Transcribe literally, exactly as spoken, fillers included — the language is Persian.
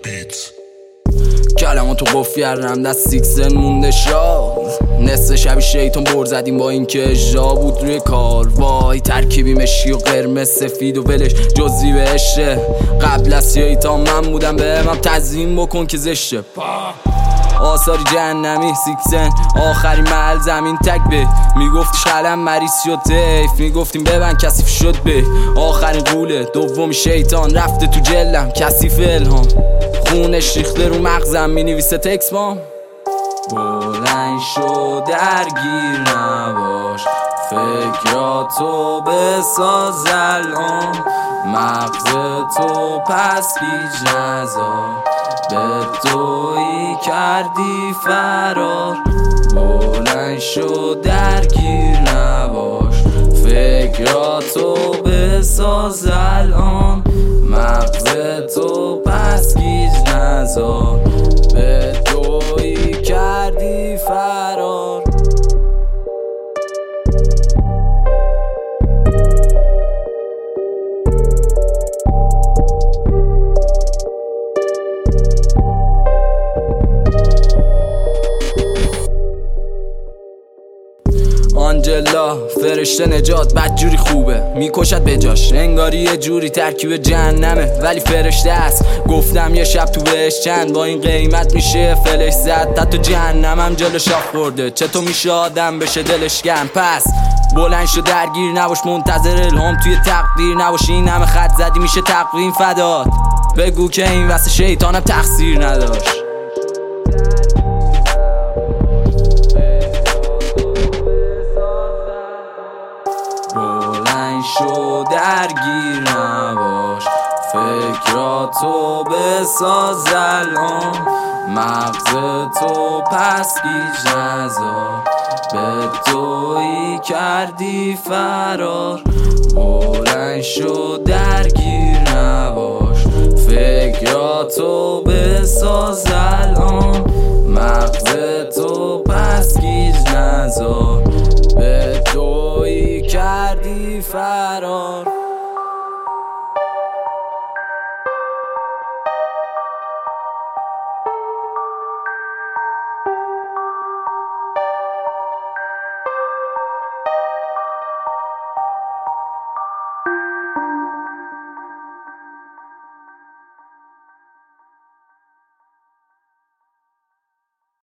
کلماتو قفل کردم دست سیکسن مونده شاد. نصف شبی شیطان بر زدیم با اینکه اجرا بود روی کار. وای ترکیبی مشکی و قرمز سفید و ولش جزی بهشه. قبل از شیطان من بودم به من تزیین بکن که زشه. آثاری جهنمی سیکسن آخرین محل زمین تک به میگفتیش قلم مریض شد تیف میگفتیم ببن کثیف شد به آخرین قوله. دومی شیطان رفته تو جلم کثیف الهام. خونش ریخته رو مغزم مینویسه تکس بام. بلند شو درگیر نباش فکراتو بساز الان. مغز تو پس پیش نذار به تویی کردی فرار. بلند شو درگیر نباش فکراتو بساز الان. مغز تو پس گیج نذار به تویی کردی فرار. آنجلا فرشته نجات بدجوری خوبه میکشد بجاش. انگاری یه جوری ترکیب جهنمه ولی فرشته است. گفتم یه شب تو بهش چند با این قیمت میشه فلش زد. تا تو جهنمم جلو شاخ خورده چطور میشه آدم بشه دلش گرم. پس بلند شو درگیر نباش منتظر الهام توی تقدیر نباش. این همه خط زدی میشه تقویم فدات. بگو که این واسه شیطانم تقصیر نداشت. بلند شو درگیر نباش فکراتو بساز الان. مغز تو پس گیج نذار به تویی کردی فرار. بلند شو درگیر نباش فکراتو